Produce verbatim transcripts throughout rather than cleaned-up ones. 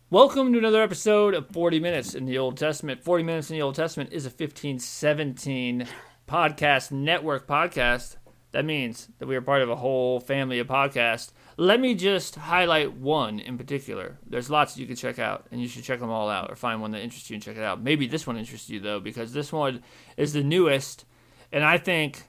Welcome to another episode of forty minutes in the Old Testament. forty minutes in the Old Testament is a fifteen seventeen podcast network podcast. That means that we are part of a whole family of podcasts. Let me just highlight one in particular. There's lots that you can check out, and you should check them all out or find one that interests you and check it out. Maybe this one interests you, though, because this one is the newest, and I think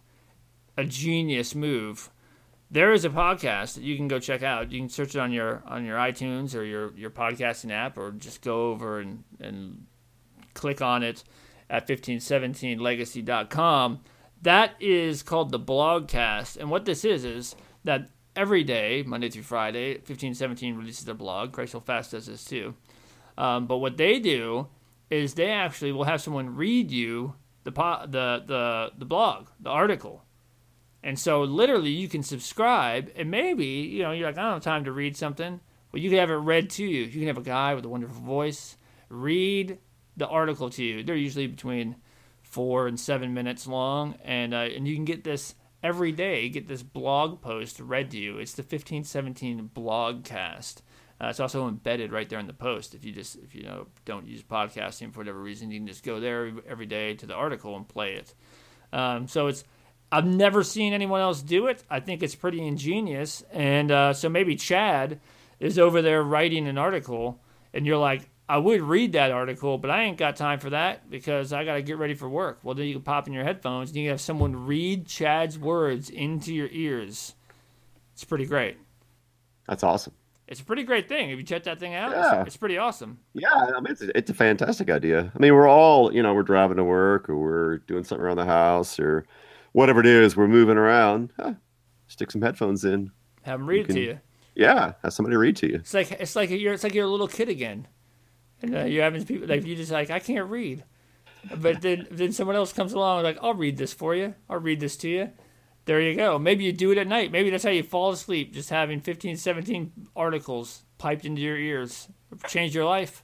a genius move. There is a podcast that you can go check out. You can search it on your on your iTunes or your, your podcasting app, or just go over and, and click on it at fifteen seventeen legacy dot com. That is called the Blogcast. And what this is, is that every day, Monday through Friday, fifteen seventeen releases their blog. Christ Will Fast does this too. Um, but what they do is they actually will have someone read you the po- the the the blog, the article. And so literally you can subscribe, and maybe, you know, you're like, I don't have time to read something. Well, you can have it read to you. You can have a guy with a wonderful voice read the article to you. They're usually between four and seven minutes long, and uh, and you can get this every day, get this blog post read to you. It's the fifteen seventeen Blogcast. Uh, it's also embedded right there in the post. If you just, if you know, don't use podcasting for whatever reason, you can just go there every, every day to the article and play it. Um, so it's, I've never seen anyone else do it. I think it's pretty ingenious. And uh, so maybe Chad is over there writing an article, and you're like, I would read that article, but I ain't got time for that because I got to get ready for work. Well, then you can pop in your headphones, and you can have someone read Chad's words into your ears. It's pretty great. That's awesome. It's a pretty great thing. Have you checked that thing out? Yeah. It's, it's pretty awesome. Yeah, I mean, it's, it's a fantastic idea. I mean, we're all, you know, we're driving to work, or we're doing something around the house, or whatever it is, we're moving around. Huh, stick some headphones in. Have them read You it can- to you. Yeah, have somebody read to you. It's like it's like you're it's like you're a little kid again, and uh, you're having people like you just like I can't read, but then then someone else comes along and like I'll read this for you. I'll read this to you. There you go. Maybe you do it at night. Maybe that's how you fall asleep, just having fifteen, seventeen articles piped into your ears. Change your life.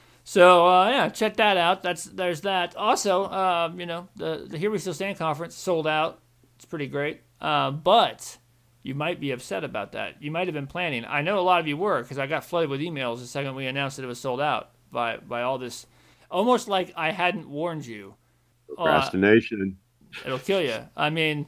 So uh, yeah, check that out. That's there's that. Also, uh, you know, the the Here We Still Stand conference sold out. It's pretty great. Uh, but you might be upset about that. You might have been planning. I know a lot of you were, because I got flooded with emails the second we announced that it was sold out by by all this, almost like I hadn't warned you. Uh, Procrastination. it'll kill you. I mean,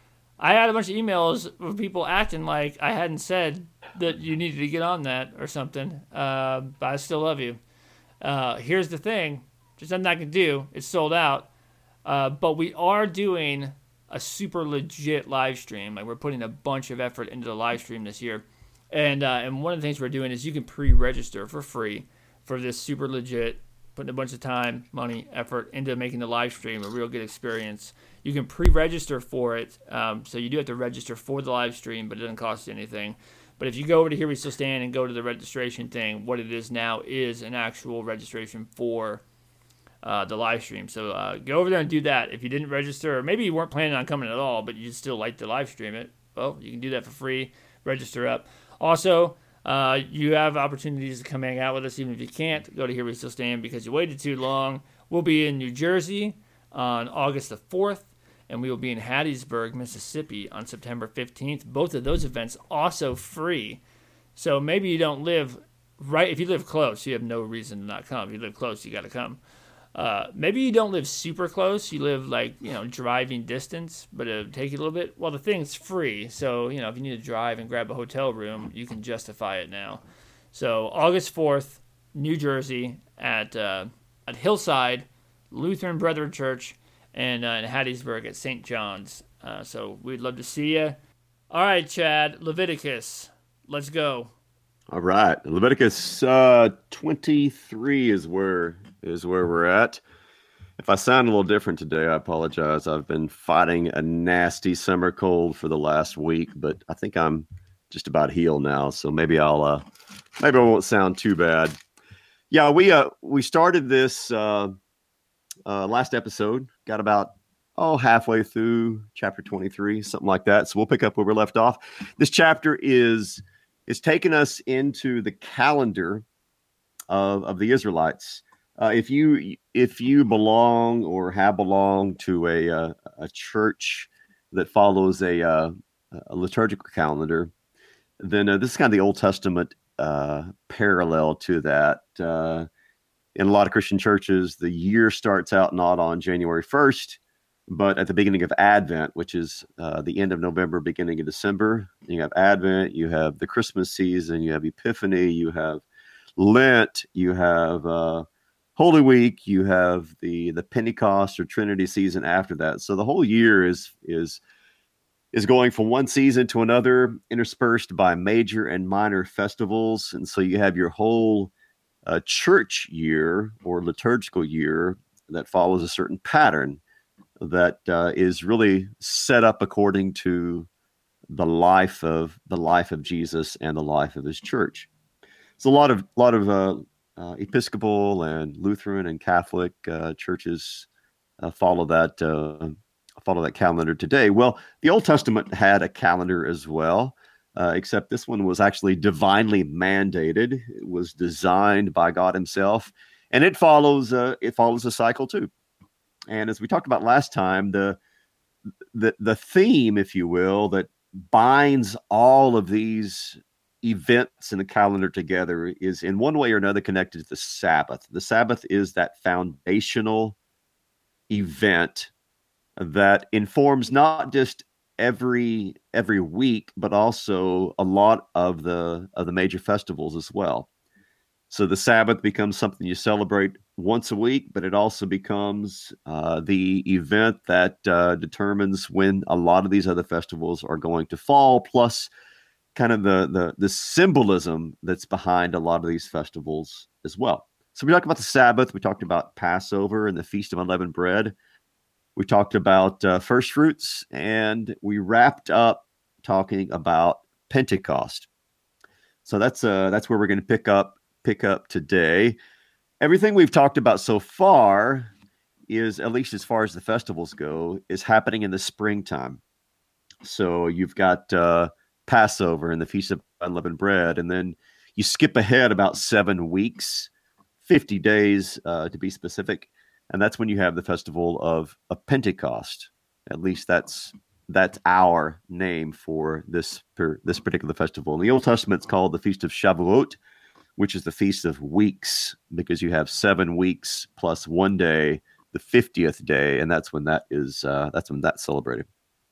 I had a bunch of emails of people acting like I hadn't said that you needed to get on that or something. Uh, but I still love you. Uh, here's the thing. Just nothing I can do. It's sold out. Uh, but we are doing a super legit live stream. Like, we're putting a bunch of effort into the live stream this year. And uh, and one of the things we're doing is you can pre-register for free for this super legit, putting a bunch of time, money, effort into making the live stream a real good experience. You can pre-register for it. Um, so you do have to register for the live stream, but it doesn't cost you anything. But if you go over to Here We Still Stand and go to the registration thing, what it is now is an actual registration for uh, the live stream. So uh, go over there and do that. If you didn't register, or maybe you weren't planning on coming at all, but you still like to live stream it, well, you can do that for free. Register up. Also, uh, you have opportunities to come hang out with us, even if you can't. Go to Here We Still Stand because you waited too long. We'll be in New Jersey on August the fourth. And we will be in Hattiesburg, Mississippi on September fifteenth. Both of those events also free. So maybe you don't live right. If you live close, you have no reason to not come. If you live close, you got to come. Uh, maybe you don't live super close. You live like, you know, driving distance, but it'll take you a little bit. Well, the thing's free. So, you know, if you need to drive and grab a hotel room, you can justify it now. So August fourth, New Jersey at, uh, at Hillside Lutheran Brethren Church. And uh, in Hattiesburg at Saint John's. Uh, so we'd love to see you. All right, Chad, Leviticus. Let's go. All right, Leviticus uh, twenty-three is where is where we're at. If I sound a little different today, I apologize. I've been fighting a nasty summer cold for the last week, but I think I'm just about healed now. So maybe I'll uh, maybe I won't sound too bad. Yeah, we uh we started this. Uh, Uh, last episode, got about, oh, halfway through chapter twenty-three, something like that. So we'll pick up where we left off. This chapter is is taking us into the calendar of, of the Israelites. Uh, if you if you belong or have belonged to a uh, a church that follows a, uh, a liturgical calendar, then uh, this is kind of the Old Testament uh, parallel to that. Uh, in a lot of Christian churches, the year starts out not on January first, but at the beginning of Advent, which is uh, the end of November, beginning of December. You have Advent, you have the Christmas season, you have Epiphany, you have Lent, you have uh, Holy Week, you have the the Pentecost or Trinity season after that. So the whole year is is is going from one season to another, interspersed by major and minor festivals. And so you have your whole uh, church year or liturgical year that follows a certain pattern that uh, is really set up according to the life of the life of Jesus and the life of his church. So a lot of lot of uh, uh, Episcopal and Lutheran and Catholic uh, churches uh, follow that uh, follow that calendar today. Well, the Old Testament had a calendar as well, uh, except this one was actually divinely mandated. It was designed by God himself, and it follows uh, it follows a cycle too. And as we talked about last time, the the the theme, if you will, that binds all of these events in the calendar together is in one way or another connected to the Sabbath. The Sabbath is that foundational event that informs not just every every week, but also a lot of the of the major festivals as well. So the Sabbath becomes something you celebrate once a week, but it also becomes uh, the event that uh, determines when a lot of these other festivals are going to fall, plus kind of the, the the symbolism that's behind a lot of these festivals as well. So we talked about the Sabbath. We talked about Passover and the Feast of Unleavened Bread. We talked about uh, first fruits, and we wrapped up talking about Pentecost. So that's uh, that's where we're going to pick up pick up today. Everything we've talked about so far is, at least as far as the festivals go, is happening in the springtime. So you've got uh, Passover and the Feast of Unleavened Bread, and then you skip ahead about seven weeks, fifty days uh, to be specific, and that's when you have the festival of, of Pentecost. At least that's that's our name for this per, this particular festival. In the Old Testament, it's called the Feast of Shavuot, which is the Feast of Weeks, because you have seven weeks plus one day, the fiftieth day, and that's when that is uh, that's when that's celebrated.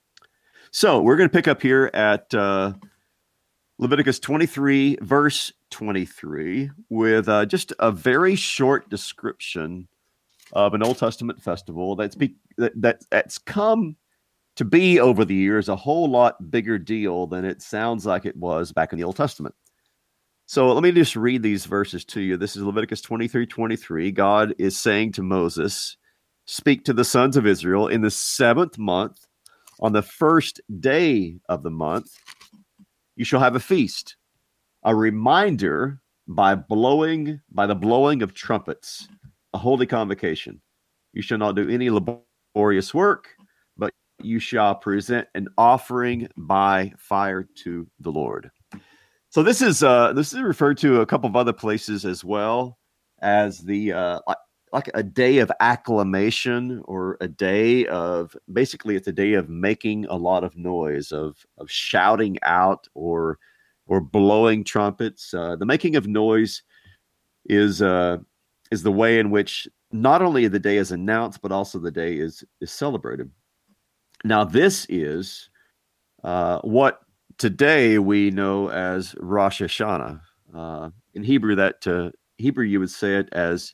So we're going to pick up here at uh, Leviticus twenty-three, verse twenty-three, with uh, just a very short description of an Old Testament festival that's be, that, that that's come to be over the years a whole lot bigger deal than it sounds like it was back in the Old Testament. So let me just read these verses to you. This is Leviticus twenty-three twenty-three. God is saying to Moses, "Speak to the sons of Israel in the seventh month, on the first day of the month, you shall have a feast, a reminder by blowing, by the blowing of trumpets, a holy convocation. You shall not do any laborious work, but you shall present an offering by fire to the Lord." So this is uh, this is referred to a couple of other places as well as the uh, like, like a day of acclamation, or a day of, basically it's a day of making a lot of noise, of of shouting out or or blowing trumpets. Uh, the making of noise is uh, is the way in which not only the day is announced, but also the day is is celebrated. Now this is uh, what today we know as Rosh Hashanah. Uh, in Hebrew, that uh, Hebrew you would say it as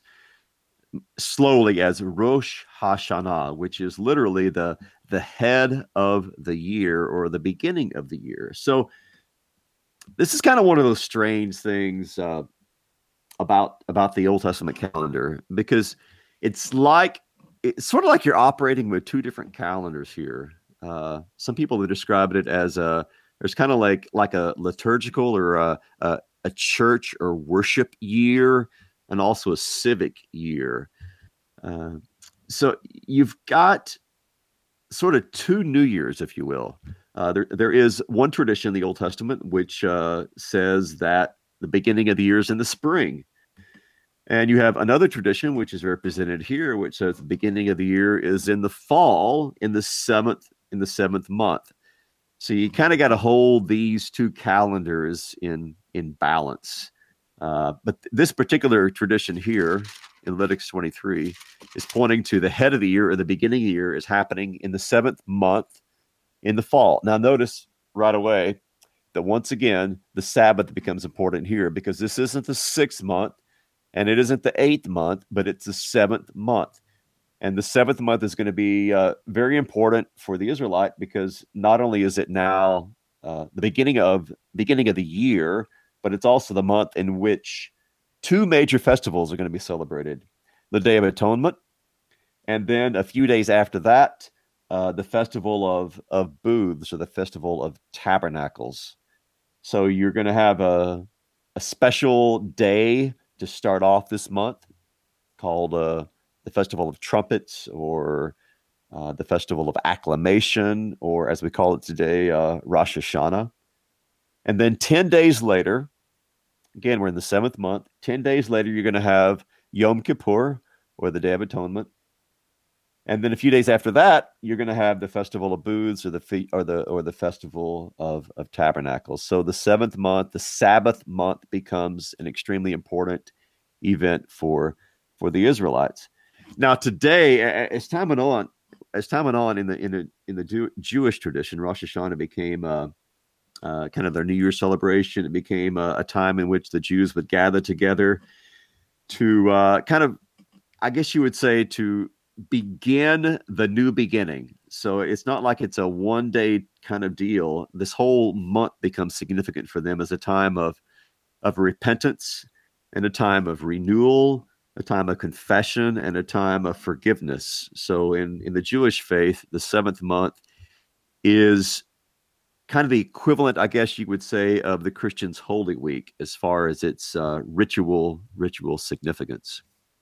slowly as Rosh Hashanah, which is literally the the head of the year, or the beginning of the year. So this is kind of one of those strange things uh, about about the Old Testament calendar, because it's like it's sort of like you're operating with two different calendars here. Uh, some people have described it as a There's kind of like like a liturgical or a, a, a church or worship year, and also a civic year. Uh, so you've got sort of two New Years, if you will. Uh, there there is one tradition in the Old Testament which uh, says that the beginning of the year is in the spring. And you have another tradition, which is represented here, which says the beginning of the year is in the fall, in the seventh in the seventh month. So you kind of got to hold these two calendars in in balance. Uh, but th- this particular tradition here in Leviticus twenty-three is pointing to the head of the year, or the beginning of the year is happening in the seventh month in the fall. Now, notice right away that once again, the Sabbath becomes important here, because this isn't the sixth month and it isn't the eighth month, but it's the seventh month. And the seventh month is going to be uh, very important for the Israelite, because not only is it now uh, the beginning of beginning of the year, but it's also the month in which two major festivals are going to be celebrated: the Day of Atonement, and then a few days after that, uh, the festival of of booths, or the festival of tabernacles. So you're going to have a a special day to start off this month called uh, the Festival of Trumpets, or uh, the Festival of Acclamation, or as we call it today, uh, Rosh Hashanah. And then ten days later, again, we're in the seventh month, ten days later, you're going to have Yom Kippur, or the Day of Atonement. And then a few days after that, you're going to have the Festival of Booths, or the fe- or the or the Festival of, of Tabernacles. So the seventh month, the Sabbath month, becomes an extremely important event for for the Israelites. Now, today, as time went on, as time went on in the in the in the Jew, Jewish tradition, Rosh Hashanah became uh, uh, kind of their New Year's celebration. It became a, a time in which the Jews would gather together to uh, kind of, I guess you would say, to begin the new beginning. So it's not like it's a one day kind of deal. This whole month becomes significant for them as a time of of repentance, and a time of renewal, a time of confession, and a time of forgiveness. So in in the Jewish faith, the seventh month is kind of the equivalent, I guess you would say, of the Christian's Holy Week as far as its uh, ritual ritual significance.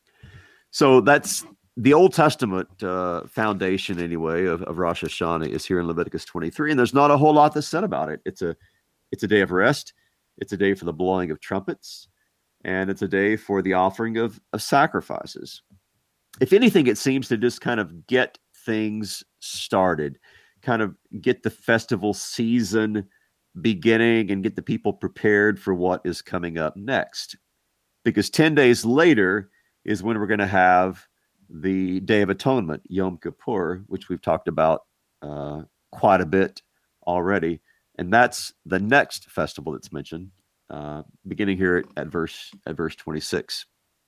So that's the Old Testament uh, foundation, anyway, of, of Rosh Hashanah is here in Leviticus twenty-three, and there's not a whole lot that's said about it. It's a it's a day of rest. It's a day for the blowing of trumpets, and it's a day for the offering of, of sacrifices. If anything, it seems to just kind of get things started, kind of get the festival season beginning, and get the people prepared for what is coming up next. Because ten days later is when we're going to have the Day of Atonement, Yom Kippur, which we've talked about uh, quite a bit already. And that's the next festival that's mentioned, uh, beginning here at, at verse at verse twenty-six.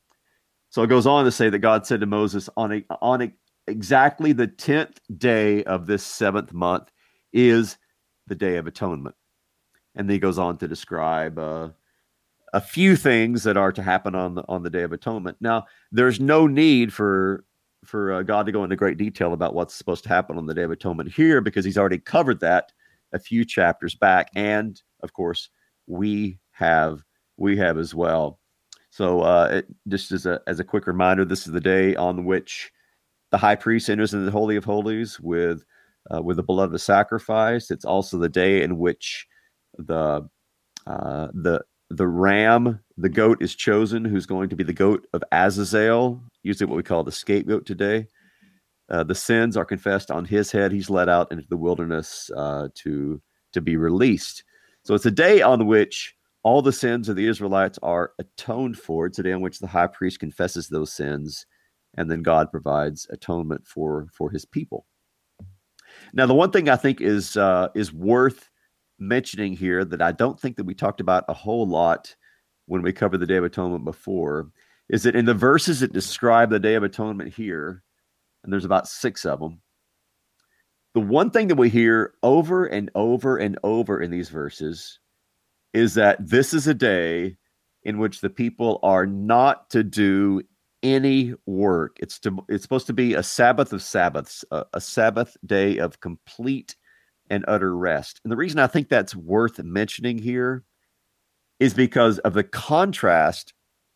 So it goes on to say that God said to Moses, on a, on a, exactly the tenth day of this seventh month is the Day of Atonement. And then he goes on to describe uh, a few things that are to happen on the on the Day of Atonement. Now, there's no need for for uh, God to go into great detail about what's supposed to happen on the Day of Atonement here, because he's already covered that a few chapters back, and of course, we have we have as well. So, uh, it, just as a as a quick reminder, this is the day on which the high priest enters into the Holy of Holies with uh, with the blood of the sacrifice. It's also the day in which the uh, the the ram, the goat, is chosen, who's going to be the goat of Azazel, usually what we call the scapegoat today. Uh, the sins are confessed on his head. He's led out into the wilderness uh, to to be released. So it's a day on which all the sins of the Israelites are atoned for. It's a day on which the high priest confesses those sins, and then God provides atonement for for his people. Now, the one thing I think is uh, is worth mentioning here that I don't think that we talked about a whole lot when we covered the Day of Atonement before is that in the verses that describe the Day of Atonement here, and there's about six of them, the one thing that we hear over and over and over in these verses is that this is a day in which the people are not to do any work. It's to, it's supposed to be a Sabbath of Sabbaths, a, a Sabbath day of complete and utter rest. And the reason I think that's worth mentioning here is because of the contrast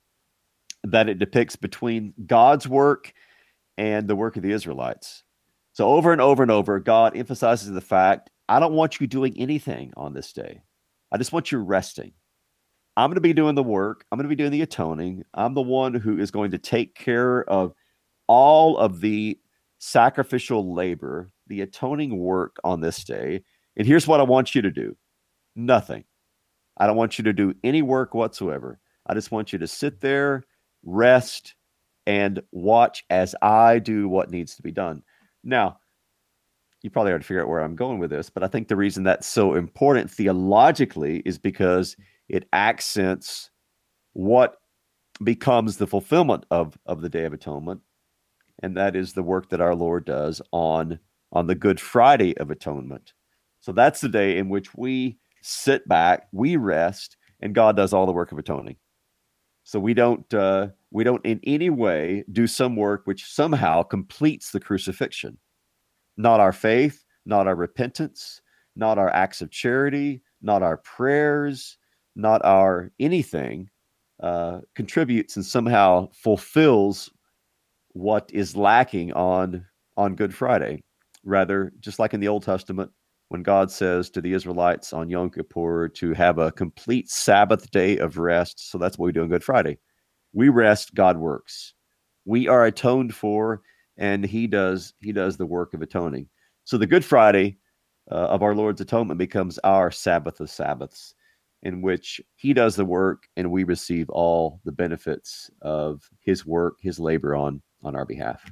that it depicts between God's work and the work of the Israelites. So over and over and over, God emphasizes the fact, I don't want you doing anything on this day. I just want you resting. I'm going to be doing the work. I'm going to be doing the atoning. I'm the one who is going to take care of all of the sacrificial labor, the atoning work on this day. And here's what I want you to do. Nothing. I don't want you to do any work whatsoever. I just want you to sit there, rest, and watch as I do what needs to be done. Now, you probably already figure out where I'm going with this, but I think the reason that's so important theologically is because it accents what becomes the fulfillment of, of the Day of Atonement, and that is the work that our Lord does on, on the Good Friday of Atonement. So that's the day in which we sit back, we rest, and God does all the work of atoning. So we don't uh, we don't in any way do some work which somehow completes the crucifixion. Not our faith, not our repentance, not our acts of charity, not our prayers, not our anything uh, contributes and somehow fulfills what is lacking on, on Good Friday. Rather, just like in the Old Testament, when God says to the Israelites on Yom Kippur to have a complete Sabbath day of rest, so that's what we do on Good Friday. We rest, God works. We are atoned for, and he does he does the work of atoning. So the Good Friday uh, of our Lord's atonement becomes our Sabbath of Sabbaths, in which he does the work and we receive all the benefits of his work, his labor on, on our behalf.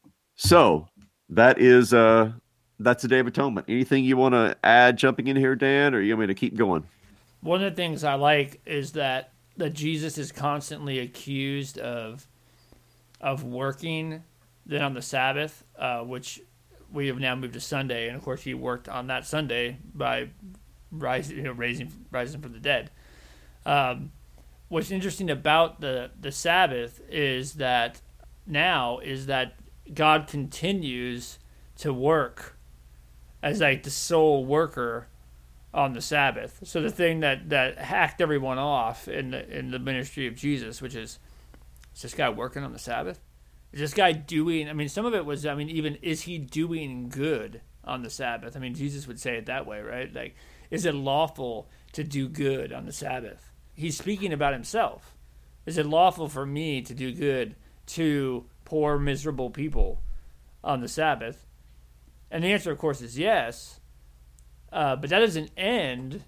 So that is... Uh, That's the Day of Atonement. Anything you want to add jumping in here, Dan, or you want me to keep going? One of the things I like is that, that Jesus is constantly accused of of working then on the Sabbath, uh, which we have now moved to Sunday, and of course he worked on that Sunday by rising, you know, raising, rising from the dead. Um, what's interesting about the, the Sabbath is that now is that God continues to work as like the sole worker on the Sabbath. So the thing that, that hacked everyone off in the in the ministry of Jesus, which is, is this guy working on the Sabbath? Is this guy doing, I mean, some of it was, I mean, even, is he doing good on the Sabbath? I mean, Jesus would say it that way, right? Like, is it lawful to do good on the Sabbath? He's speaking about himself. Is it lawful for me to do good to poor, miserable people on the Sabbath? And the answer, of course, is yes. Uh, but that doesn't end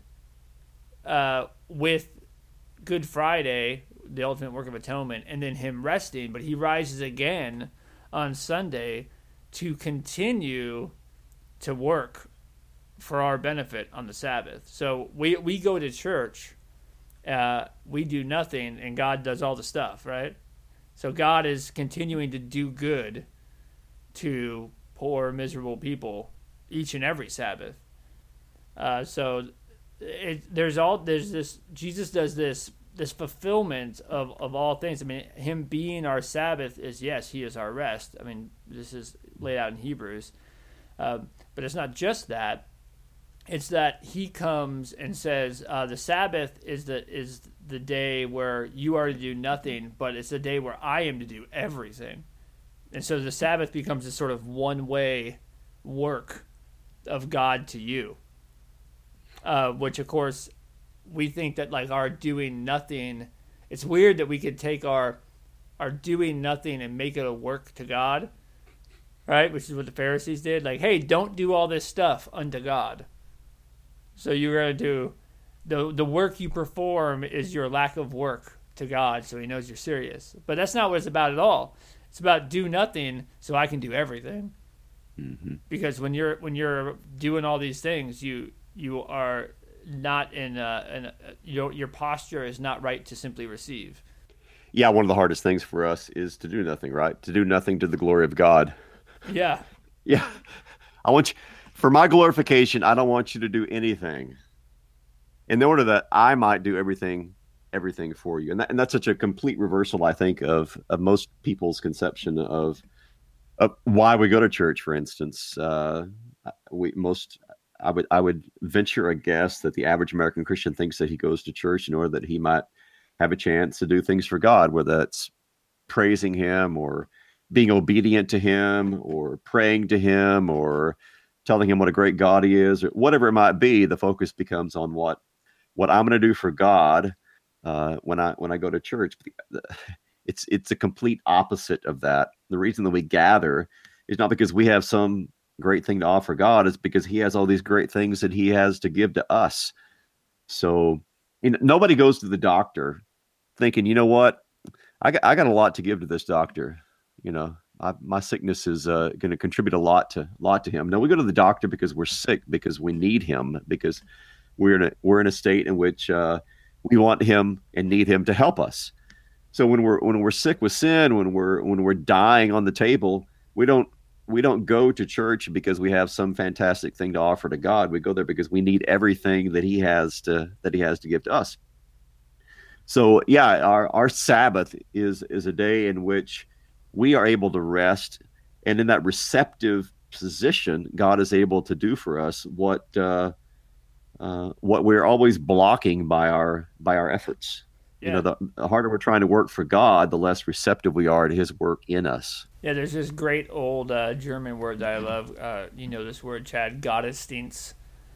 uh, with Good Friday, the ultimate work of atonement, and then him resting. But he rises again on Sunday to continue to work for our benefit on the Sabbath. So we, we go to church, uh, we do nothing, and God does all the stuff, right? So God is continuing to do good to poor, miserable people each and every Sabbath. Uh, so it, there's all there's this Jesus does this this fulfillment of, of all things. I mean, him being our Sabbath is, yes, he is our rest. I mean, this is laid out in Hebrews. Uh, but it's not just that. It's that he comes and says uh, the Sabbath is the is the day where you are to do nothing, but it's the day where I am to do everything. And so the Sabbath becomes a sort of one-way work of God to you, uh, which, of course, we think that, like, our doing nothing, it's weird that we could take our our doing nothing and make it a work to God, right? Which is what the Pharisees did. Like, hey, don't do all this stuff unto God. So you're going to do, the, the work you perform is your lack of work to God, so he knows you're serious. But that's not what it's about at all. It's about do nothing so I can do everything. Mm-hmm. Because when you're when you're doing all these things, you you are not in a, in a, your your posture is not right to simply receive. Yeah, one of the hardest things for us is to do nothing, right? To do nothing to the glory of God. Yeah. Yeah. I want you, for my glorification, I don't want you to do anything in order that I might do everything everything for you. And that, and that's such a complete reversal, I think, of, of most people's conception of, of why we go to church, for instance. Uh, we most, I would, I would venture a guess that the average American Christian thinks that he goes to church in order that he might have a chance to do things for God, whether that's praising him or being obedient to him or praying to him or telling him what a great God he is, or whatever it might be. The focus becomes on what, what I'm going to do for God. Uh, when I when I go to church, it's it's a complete opposite of that. The reason that we gather is not because we have some great thing to offer God; it's because He has all these great things that He has to give to us. So you know, nobody goes to the doctor thinking, you know what, I got, I got a lot to give to this doctor. You know, I, my sickness is uh, going to contribute a lot to lot to him. No, we go to the doctor because we're sick, because we need him, because we're in a we're in a state in which uh, we want him and need him to help us. So when we're when we're sick with sin, when we're when we're dying on the table, we don't we don't go to church because we have some fantastic thing to offer to God. We go there because we need everything that He has to that He has to give to us. So yeah, our our Sabbath is is a day in which we are able to rest, and in that receptive position, God is able to do for us what uh, uh, what we're always blocking by our by our efforts. Yeah. You know, the, the harder we're trying to work for God, the less receptive we are to His work in us. Yeah, there's this great old uh, German word that I love. Uh, you know this word, Chad, Gottesdienst,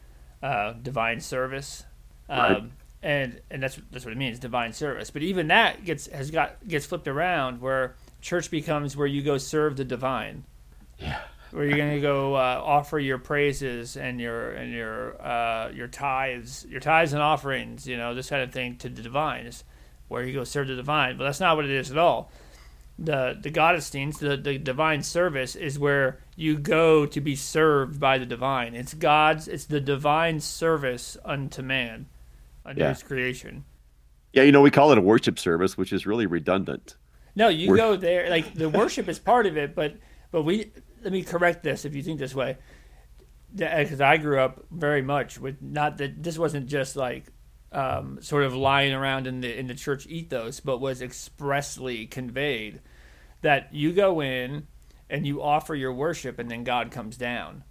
uh, divine service. Um, right. And and that's that's what it means, divine service. But even that gets has got gets flipped around, where church becomes where you go serve the divine. Yeah. Where you're gonna go uh, offer your praises and your and your uh, your tithes, your tithes and offerings, you know, this kind of thing to the divine. Is where you go serve the divine. But that's not what it is at all. The the Gottesdienst, the, the divine service, is where you go to be served by the divine. It's God's. It's the divine service unto man, unto yeah. His creation. Yeah, you know, we call it a worship service, which is really redundant. No, you We're... go there. Like the worship is part of it, but but we. Let me correct this if you think this way, because I grew up very much with not that this wasn't just like um, sort of lying around in the in the church ethos, but was expressly conveyed that you go in and you offer your worship, and then God comes down,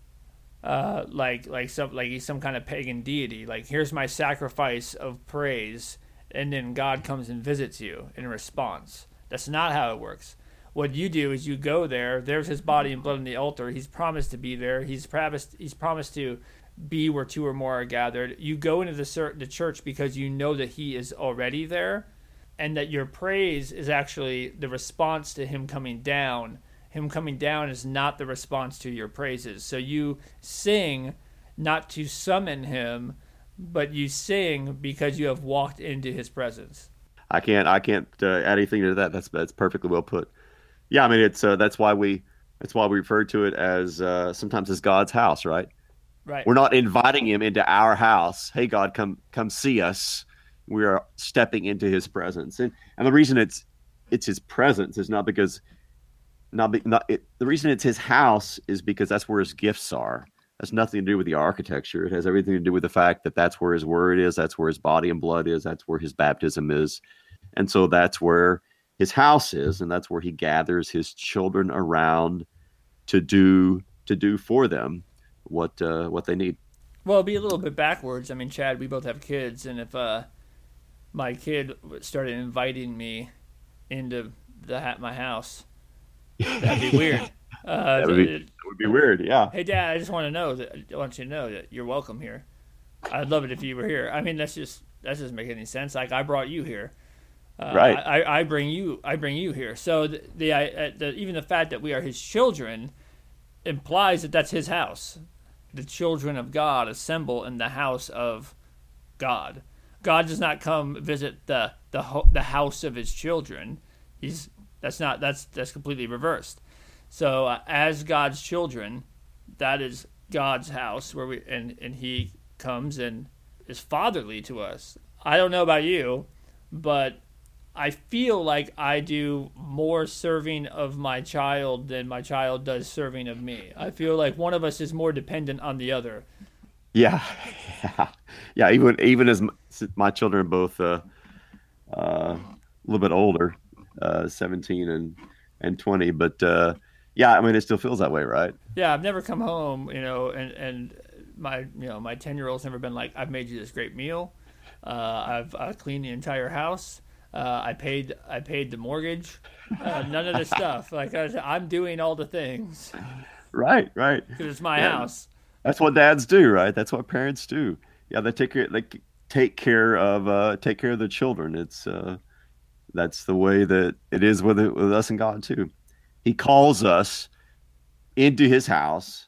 uh, like like some like he's some kind of pagan deity. Like, here's my sacrifice of praise, and then God comes and visits you in response. That's not how it works. What you do is you go there. There's His body and blood on the altar. He's promised to be there. He's promised. He's promised to be where two or more are gathered. You go into the the church because you know that He is already there, and that your praise is actually the response to Him coming down. Him coming down is not the response to your praises. So you sing not to summon Him, but you sing because you have walked into His presence. I can't. I can't uh, add anything to that. That's that's perfectly well put. Yeah, I mean, it's uh, that's why we that's why we refer to it as uh, sometimes as God's house, right? Right. We're not inviting Him into our house. Hey, God, come come see us. We are stepping into His presence, and and the reason it's it's His presence is not because not be, not it, the reason it's His house is because that's where His gifts are. That's nothing to do with the architecture. It has everything to do with the fact that that's where His word is. That's where His body and blood is. That's where His baptism is, and so that's where His house is, and that's where He gathers His children around to do to do for them what uh, what they need. Well, it'd be a little bit backwards. I mean, Chad, we both have kids, and if uh, my kid started inviting me into the my house, that'd be weird. Uh, that, would be, that would be weird. Yeah. Hey, Dad, I just want to know that I want you to know that you're welcome here. I'd love it if you were here. I mean, that's just that doesn't make any sense. Like, I brought you here. Uh, right. I, I bring you. I bring you here. So the, the, uh, the even the fact that we are His children implies that that's His house. The children of God assemble in the house of God. God does not come visit the the ho- the house of His children. He's that's not that's that's completely reversed. So uh, as God's children, that is God's house where we and and He comes and is fatherly to us. I don't know about you, but I feel like I do more serving of my child than my child does serving of me. I feel like one of us is more dependent on the other. Yeah, yeah, yeah. Even even as my children are both uh, uh, a little bit older, uh, seventeen and and twenty, but uh, yeah, I mean, it still feels that way, right? Yeah, I've never come home, you know, and and my you know my ten year old's never been like, I've made you this great meal, uh, I've uh, cleaned the entire house. Uh, I paid. I paid the mortgage. Uh, none of this stuff. Like I, I'm doing all the things. Right, right. Because it's my yeah. house. That's what dads do, right? That's what parents do. Yeah, they take care. They take care of. Uh, take care of the children. It's. Uh, that's the way that it is with it, with us and God too. He calls us into His house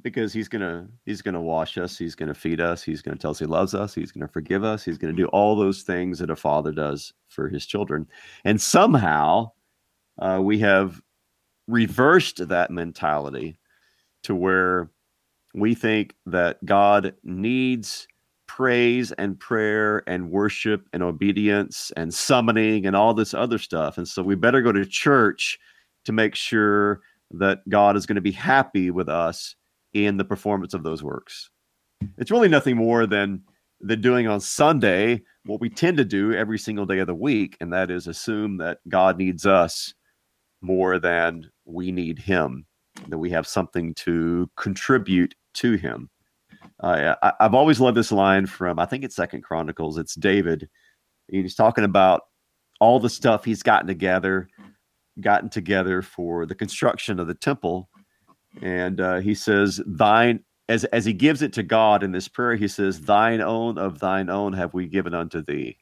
because he's gonna he's gonna wash us, he's gonna feed us, he's gonna tell us he loves us, he's gonna forgive us, he's gonna do all those things that a father does for his children. And somehow uh, we have reversed that mentality to where we think that God needs praise and prayer and worship and obedience and summoning and all this other stuff. And so we better go to church to make sure that God is going to be happy with us in the performance of those works. It's really nothing more than than doing on Sunday what we tend to do every single day of the week, and that is assume that God needs us more than we need him, that we have something to contribute to him. Uh, I, I've always loved this line from, I think it's Second Chronicles. It's David. He's talking about all the stuff he's gotten together, gotten together for the construction of the temple. And uh, he says, thine, as, as he gives it to God in this prayer, he says, thine own of thine own have we given unto thee.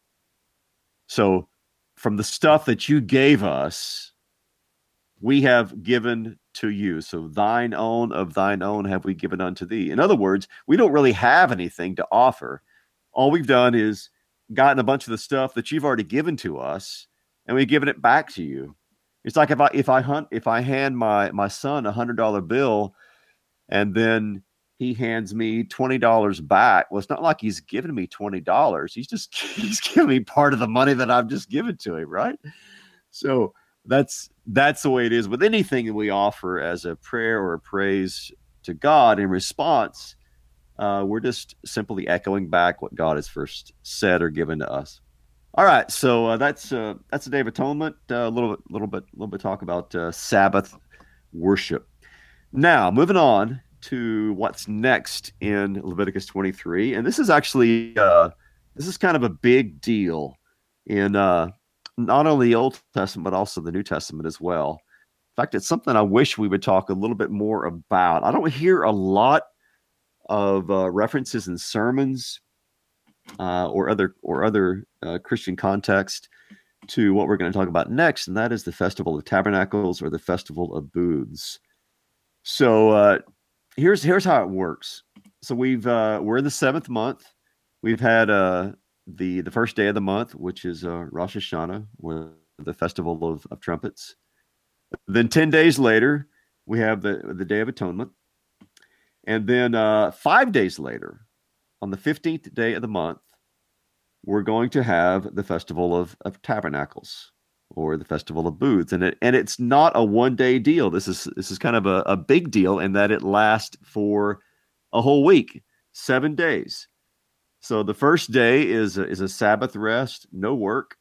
So from the stuff that you gave us, we have given to you. So thine own of thine own have we given unto thee. In other words, we don't really have anything to offer. All we've done is gotten a bunch of the stuff that you've already given to us, and we've given it back to you. It's like if I if I hunt if I hand my my son a hundred dollar bill, and then he hands me twenty dollars back. Well, it's not like he's giving me twenty dollars. He's just he's giving me part of the money that I've just given to him, right? So that's that's the way it is with anything that we offer as a prayer or a praise to God in response. Uh, we're just simply echoing back what God has first said or given to us. All right, so uh, that's uh, that's the Day of Atonement. Uh, a little bit, little bit, little bit talk about uh, Sabbath worship. Now, moving on to what's next in Leviticus twenty-three, and this is actually uh, this is kind of a big deal in uh, not only the Old Testament but also the New Testament as well. In fact, it's something I wish we would talk a little bit more about. I don't hear a lot of uh, references in sermons uh, or other or other uh, Christian context to what we're going to talk about next, and that is the Festival of Tabernacles or the Festival of Booths. So uh, here's here's how it works. So we've uh, we're in the seventh month. We've had uh, the the first day of the month, which is uh, Rosh Hashanah, with the Festival of, of Trumpets. Then ten days later, we have the the Day of Atonement. And then uh, five days later, on the fifteenth day of the month, we're going to have the Festival of, of Tabernacles or the Festival of Booths. And it and it's not a one-day deal. This is this is kind of a, a big deal in that it lasts for a whole week, seven days. So the first day is a, is a Sabbath rest, no work.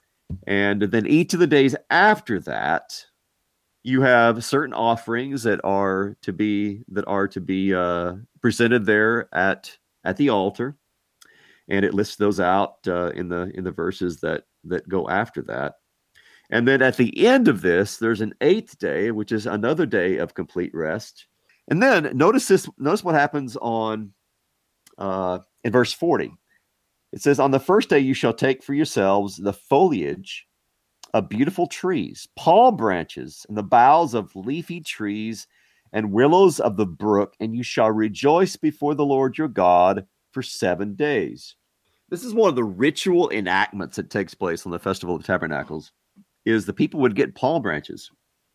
And then each of the days after that, you have certain offerings that are to be that are to be uh, presented there at at the altar, and it lists those out uh, in the in the verses that that go after that. And then at the end of this, there's an eighth day, which is another day of complete rest. And then notice this. Notice what happens on uh, in verse forty. It says, "On the first day you shall take for yourselves the foliage of beautiful trees, palm branches, and the boughs of leafy trees, and willows of the brook, and you shall rejoice before the Lord your God for seven days." This is one of the ritual enactments that takes place on the Festival of Tabernacles, is the people would get palm branches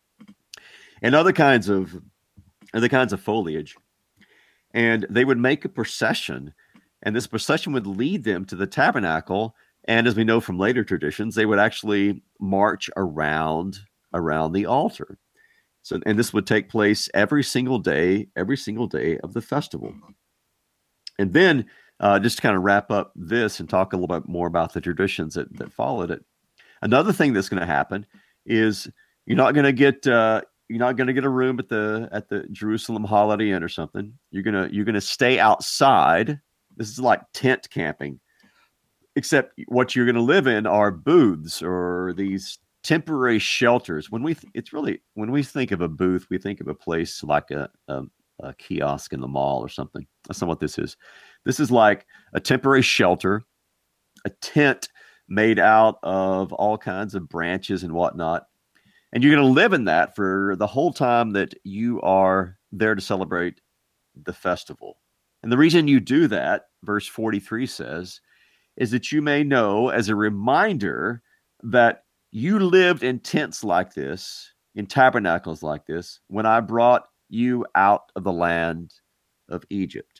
and other kinds of other kinds of foliage, and they would make a procession, and this procession would lead them to the tabernacle. And as we know from later traditions, they would actually march around around the altar. So, and this would take place every single day, every single day of the festival. And then, uh, just to kind of wrap up this and talk a little bit more about the traditions that, that followed it. Another thing that's going to happen is you're not going to get uh, you're not going to get a room at the at the Jerusalem Holiday Inn or something. You're gonna you're gonna stay outside. This is like tent camping. Except what you're going to live in are booths or these temporary shelters. When we, th- it's really, when we think of a booth, we think of a place like a, a, a kiosk in the mall or something. That's not what this is. This is like a temporary shelter, a tent made out of all kinds of branches and whatnot. And you're going to live in that for the whole time that you are there to celebrate the festival. And the reason you do that, verse forty-three says, is that you may know as a reminder that you lived in tents like this, in tabernacles like this, when I brought you out of the land of Egypt.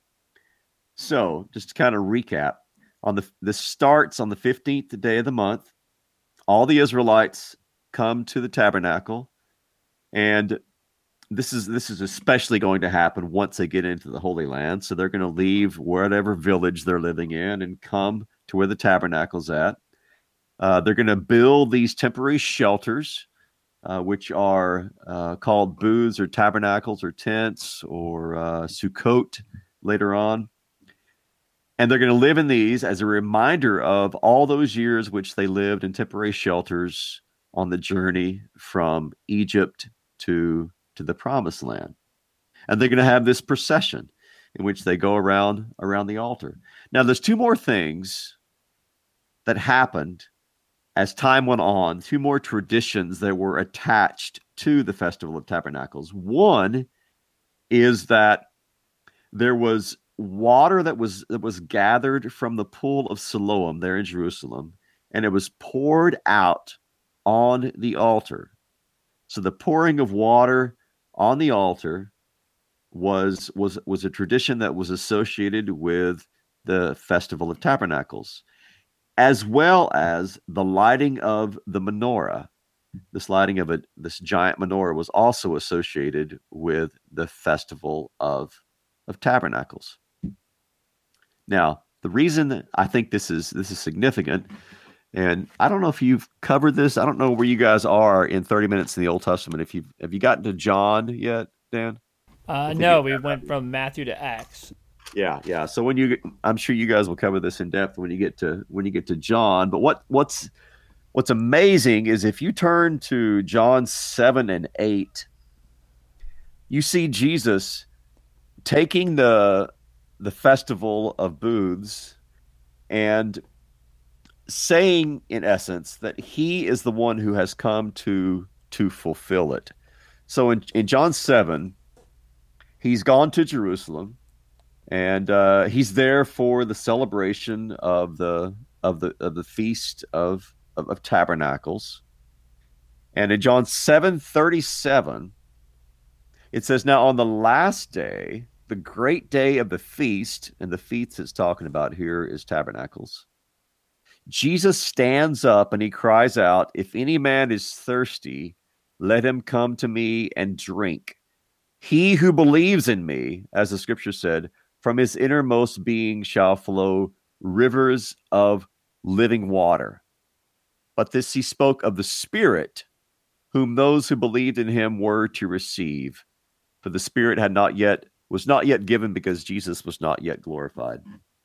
So, just to kind of recap, on the this starts on the fifteenth day of the month. All the Israelites come to the tabernacle, and this is this is especially going to happen once they get into the Holy Land. So they're going to leave whatever village they're living in and come to where the tabernacle's at. Uh, they're going to build these temporary shelters, uh, which are uh, called booths or tabernacles or tents or uh, Sukkot later on. And they're going to live in these as a reminder of all those years which they lived in temporary shelters on the journey from Egypt to, to the Promised Land. And they're going to have this procession in which they go around, around the altar. Now, there's two more things that happened as time went on, two more traditions that were attached to the Festival of Tabernacles. One is that there was water that was that was gathered from the pool of Siloam there in Jerusalem, and it was poured out on the altar. So the pouring of water on the altar was was was a tradition that was associated with the Festival of Tabernacles, as well as the lighting of the menorah. This lighting of it, this giant menorah, was also associated with the Festival of, of Tabernacles. Now, the reason that I think this is this is significant, and I don't know if you've covered this. I don't know where you guys are in thirty minutes in the Old Testament. If you have you gotten to John yet, Dan? Uh, no, we went from Matthew to Acts. Yeah, yeah. So when you, I'm sure you guys will cover this in depth when you get to when you get to John. But what what's what's amazing is if you turn to John seven and eight, you see Jesus taking the the Festival of Booths and saying, in essence, that he is the one who has come to to fulfill it. So in, in John seven, he's gone to Jerusalem, and uh, he's there for the celebration of the of the of the feast of of, of tabernacles. And in John seven thirty-seven, it says, "Now on the last day, the great day of the feast," and the feast it's talking about here is tabernacles, "Jesus stands up and he cries out, 'If any man is thirsty, let him come to me and drink. He who believes in me,' as the scripture said, 'from his innermost being shall flow rivers of living water.' But this he spoke of the Spirit, whom those who believed in him were to receive. For the Spirit had not yet was not yet given because Jesus was not yet glorified."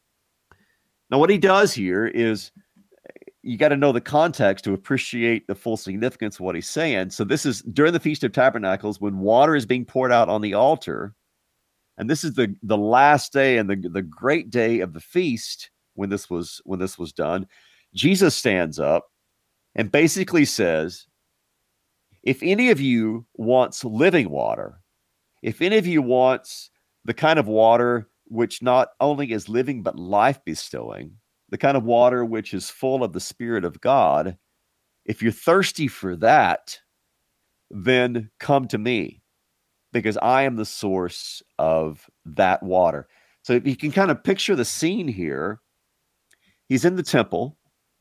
Now, what he does here is, you got to know the context to appreciate the full significance of what he's saying. So this is during the Feast of Tabernacles when water is being poured out on the altar. And this is the, the last day and the, the great day of the feast when this was when this was done. Jesus stands up and basically says, if any of you wants living water, if any of you wants the kind of water which not only is living but life bestowing, the kind of water which is full of the Spirit of God, if you're thirsty for that, then come to me, because I am the source of that water. So if you can kind of picture the scene here, he's in the temple.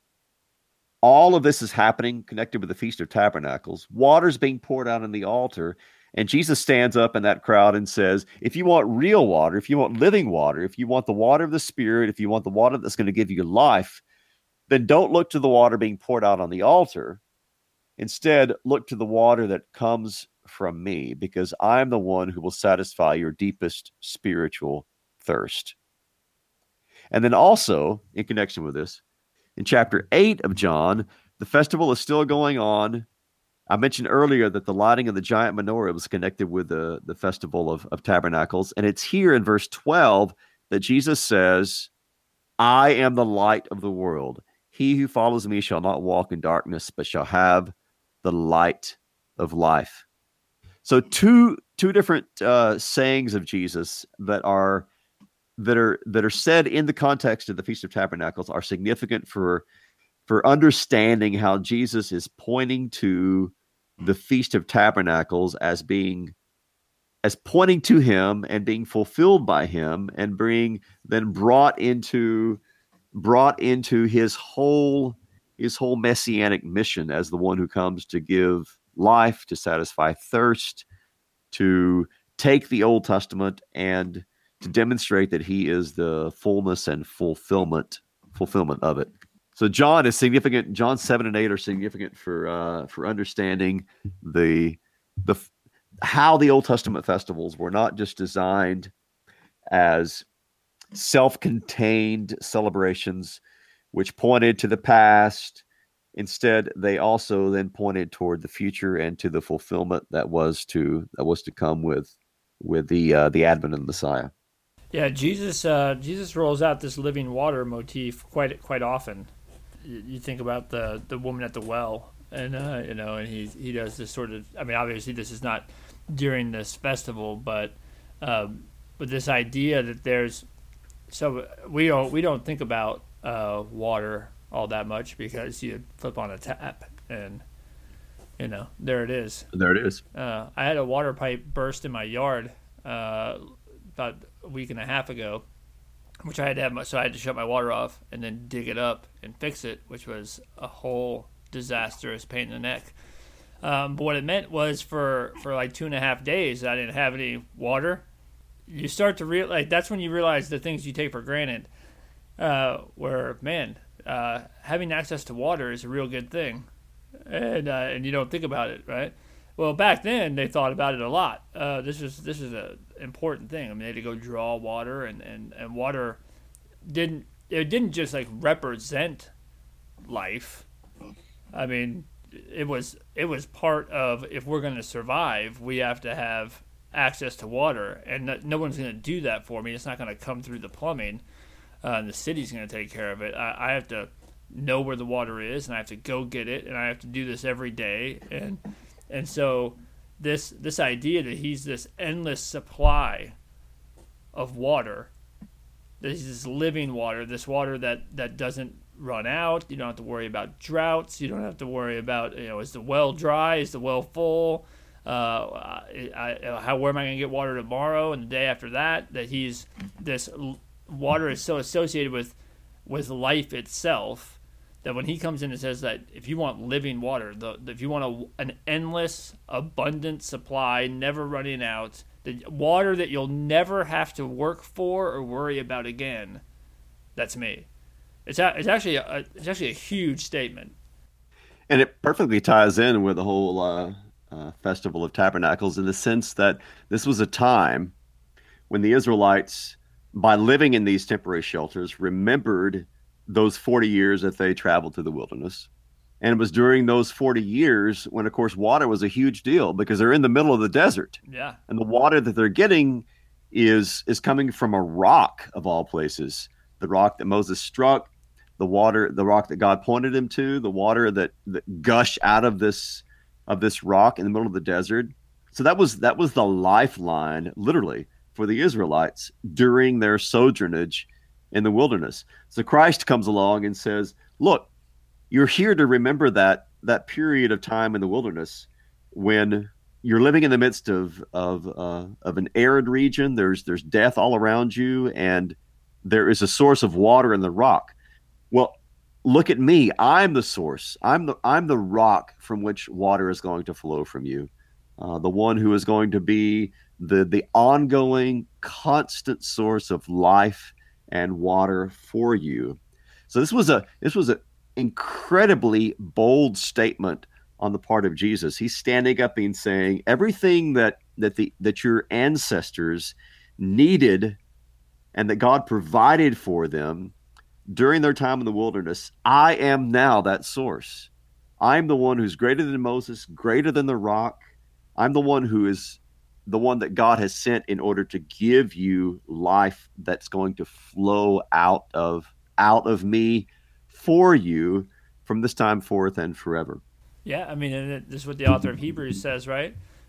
All of this is happening connected with the Feast of Tabernacles. Water's being poured out on the altar. And Jesus stands up in that crowd and says, if you want real water, if you want living water, if you want the water of the Spirit, if you want the water that's going to give you life, then don't look to the water being poured out on the altar. Instead, look to the water that comes from me, because I'm the one who will satisfy your deepest spiritual thirst. And then also, in connection with this, in chapter eight of John, the festival is still going on. I mentioned earlier that the lighting of the giant menorah was connected with the, the Festival of, of Tabernacles. And it's here in verse twelve that Jesus says, I am the light of the world. He who follows me shall not walk in darkness, but shall have the light of life. So two two different uh, sayings of Jesus that are that are that are said in the context of the Feast of Tabernacles are significant for for understanding how Jesus is pointing to the Feast of Tabernacles as being as pointing to him and being fulfilled by him and being then brought into brought into his whole his whole messianic mission as the one who comes to give life, to satisfy thirst, to take the Old Testament and to demonstrate that he is the fullness and fulfillment fulfillment of it. So John is significant. John seven and eight are significant for uh, for understanding the the how the Old Testament festivals were not just designed as self-contained celebrations which pointed to the past. Instead, they also then pointed toward the future and to the fulfillment that was to that was to come with with the uh, the advent of the Messiah. Yeah, Jesus uh, Jesus rolls out this living water motif quite quite often. You, you think about the, the woman at the well, and uh, you know, and he he does this sort of. I mean, obviously, this is not during this festival, but um, but this idea that there's so we don't we don't think about uh, water all that much because you flip on a tap and you know there it is. There it is. Uh, I had a water pipe burst in my yard uh, about a week and a half ago, which I had to have my, so I had to shut my water off and then dig it up and fix it, which was a whole disastrous pain in the neck. Um, but what it meant was for, for like two and a half days I didn't have any water. You start to realize like, that's when you realize the things you take for granted. Uh, where man, uh, having access to water is a real good thing, and uh, and you don't think about it, right? Well, back then they thought about it a lot. Uh, this is this is an important thing. I mean, they had to go draw water, and, and, and water didn't it didn't just like represent life. I mean, it was it was part of if we're going to survive, we have to have access to water, and no, no one's going to do that for me. It's not going to come through the plumbing. Uh, and the city's going to take care of it. I, I have to know where the water is, and I have to go get it, and I have to do this every day. And and so this this idea that he's this endless supply of water, that he's this living water, this water that, that doesn't run out. You don't have to worry about droughts. You don't have to worry about, you know, is the well dry? Is the well full? Uh, I, I, how where am I going to get water tomorrow and the day after that? That he's this. Water is so associated with with life itself that when he comes in and says that if you want living water, the, if you want a, an endless, abundant supply, never running out, the water that you'll never have to work for or worry about again, that's me. It's a, it's actually a, it's actually a huge statement, and it perfectly ties in with the whole uh, uh, Festival of Tabernacles in the sense that this was a time when the Israelites, by living in these temporary shelters, remembered those forty years that they traveled through the wilderness. And it was during those forty years when, of course, water was a huge deal because they're in the middle of the desert. Yeah. And the water that they're getting is is coming from a rock of all places. The rock that Moses struck, the water, the rock that God pointed him to, the water that, that gushed out of this of this rock in the middle of the desert. So that was that was the lifeline, literally, for the Israelites during their sojournage in the wilderness. So Christ comes along and says, look, you're here to remember that that period of time in the wilderness when you're living in the midst of of uh, of an arid region. There's there's death all around you, and there is a source of water in the rock. Well, look at me. I'm the source. I'm the I'm the rock from which water is going to flow from you. Uh, the one who is going to be the the ongoing, constant source of life and water for you. So this was a this was an incredibly bold statement on the part of Jesus. He's standing up and saying everything that that the that your ancestors needed and that God provided for them during their time in the wilderness, I am now that source. I'm the one who's greater than Moses, greater than the rock. I'm the one who is the one that God has sent in order to give you life that's going to flow out of out of me for you from this time forth and forever. Yeah, I mean, and this is what the author of Hebrews says, right?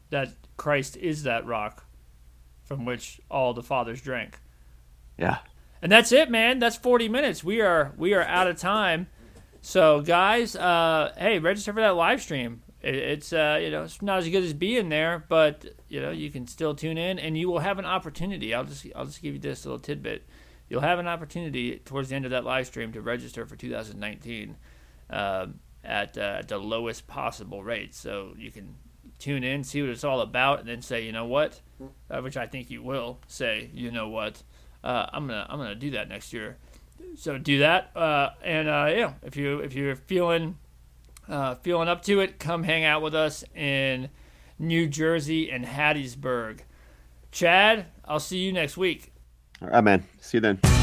that Christ is that rock from which all the fathers drank. Yeah. And that's it, man. That's forty minutes. We are we are out of time. So, guys, uh, hey, register for that live stream. It, it's uh, you know, it's not as good as being there, but you know, you can still tune in, and you will have an opportunity. I'll just I'll just give you this little tidbit. You'll have an opportunity towards the end of that live stream to register for two thousand nineteen uh, at uh, the lowest possible rate. So you can tune in, see what it's all about, and then say, you know what, uh, which I think you will say, you know what, uh, I'm gonna I'm gonna do that next year. So do that, uh, and uh, yeah, if you if you're feeling uh, feeling up to it, come hang out with us in New Jersey and Hattiesburg. Chad, I'll see you next week. All right, man. See you then.